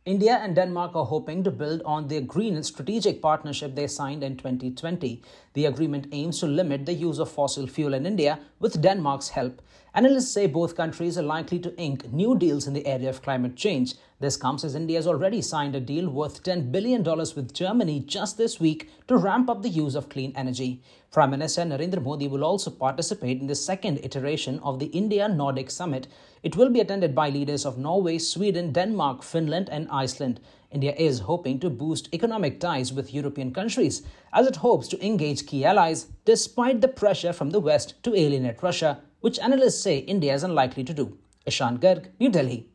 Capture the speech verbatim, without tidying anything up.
India and Denmark are hoping to build on their green strategic partnership they signed in twenty twenty. The agreement aims to limit the use of fossil fuel in India with Denmark's help. Analysts say both countries are likely to ink new deals in the area of climate change. This comes as India has already signed a deal worth ten billion dollars with Germany just this week to ramp up the use of clean energy. Prime Minister Narendra Modi will also participate in the second iteration of the India-Nordic Summit. It will be attended by leaders of Norway, Sweden, Denmark, Finland and Iceland. India is hoping to boost economic ties with European countries as it hopes to engage key allies despite the pressure from the West to alienate Russia, which analysts say India is unlikely to do. Ishan Garg, New Delhi.